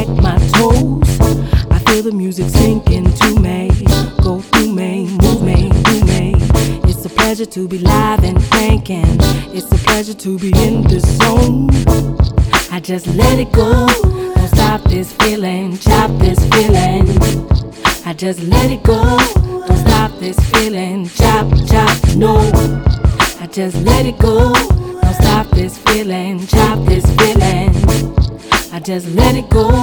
back my toes. I feel the music sinking to me. Go through me, move me, do me. It's a pleasure to be live and thinking. It's a pleasure to be in the zone. I just let it go. Don't stop this feeling, chop this feeling. I just let it go. Don't stop this feeling, chop, chop, no. I just let it go. Don't stop this feeling, chop this feeling. I just let it go.